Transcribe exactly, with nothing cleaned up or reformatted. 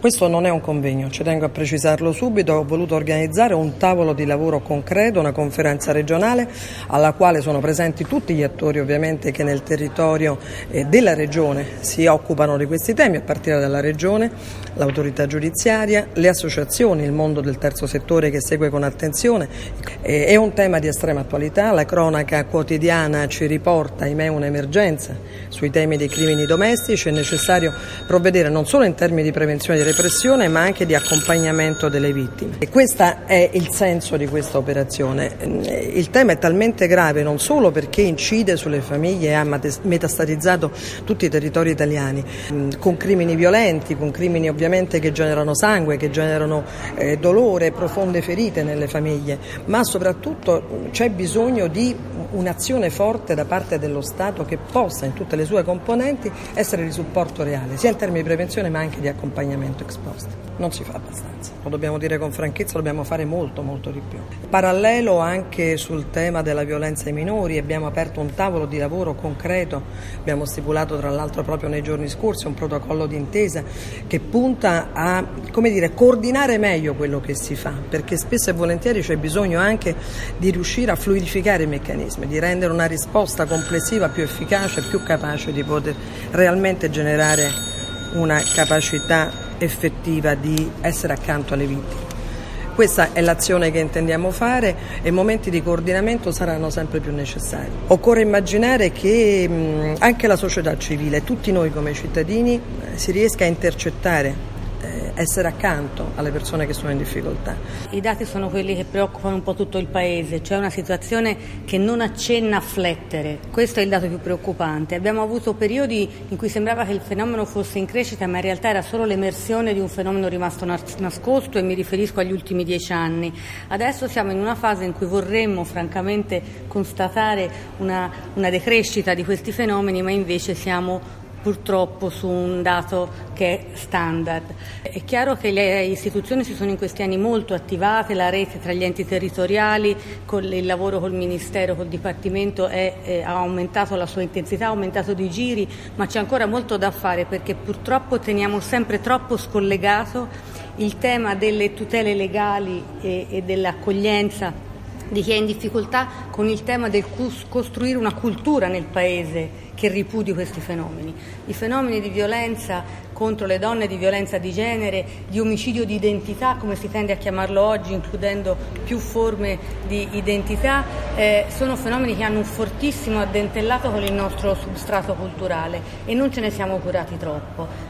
Questo non è un convegno, ci tengo a precisarlo subito, ho voluto organizzare un tavolo di lavoro concreto, una conferenza regionale alla quale sono presenti tutti gli attori ovviamente che nel territorio eh, della regione si occupano di questi temi, a partire dalla regione, l'autorità giudiziaria, le associazioni, il mondo del terzo settore che segue con attenzione. Eh, è un tema di estrema attualità, la cronaca quotidiana ci riporta, ahimè, un'emergenza sui temi dei crimini domestici, è necessario provvedere non solo in termini di prevenzione e di repressione ma anche di accompagnamento delle vittime. E questo è il senso di questa operazione. Il tema è talmente grave non solo perché incide sulle famiglie e ha metastatizzato tutti i territori italiani, con crimini violenti, con crimini ovviamente che generano sangue, che generano eh, dolore, profonde ferite nelle famiglie, ma soprattutto c'è bisogno di un'azione forte da parte dello Stato che possa in tutte le sue componenti essere di supporto reale, sia in termini di prevenzione ma anche di accompagnamento ex post. Non si fa abbastanza, lo dobbiamo dire con franchezza, dobbiamo fare molto molto di più. Parallelo anche sul tema della violenza ai minori, abbiamo aperto un tavolo di lavoro concreto, abbiamo stipulato tra l'altro proprio nei giorni scorsi un protocollo d'intesa che punta a, come dire, coordinare meglio quello che si fa, perché spesso e volentieri c'è bisogno anche di riuscire a fluidificare i meccanismi, di rendere una risposta complessiva più efficace, più capace di poter realmente generare una capacità effettiva di essere accanto alle vittime. Questa è l'azione che intendiamo fare e momenti di coordinamento saranno sempre più necessari. Occorre immaginare che mh, anche la società civile, tutti noi come cittadini, eh, si riesca a intercettare, essere accanto alle persone che sono in difficoltà. I dati sono quelli che preoccupano un po' tutto il Paese, c'è una situazione che non accenna a flettere, questo è il dato più preoccupante. Abbiamo avuto periodi in cui sembrava che il fenomeno fosse in crescita, ma in realtà era solo l'emersione di un fenomeno rimasto nascosto, e mi riferisco agli ultimi dieci anni. Adesso siamo in una fase in cui vorremmo francamente constatare una, una decrescita di questi fenomeni, ma invece siamo purtroppo su un dato che è standard. È chiaro che le istituzioni si sono in questi anni molto attivate, la rete tra gli enti territoriali, con il lavoro col Ministero, col Dipartimento è, è, ha aumentato la sua intensità, ha aumentato di giri, ma c'è ancora molto da fare perché purtroppo teniamo sempre troppo scollegato il tema delle tutele legali e, e dell'accoglienza di chi è in difficoltà con il tema del costruire una cultura nel Paese che ripudi questi fenomeni. I fenomeni di violenza contro le donne, di violenza di genere, di omicidio di identità, come si tende a chiamarlo oggi, includendo più forme di identità, eh, sono fenomeni che hanno un fortissimo addentellato con il nostro substrato culturale e non ce ne siamo curati troppo.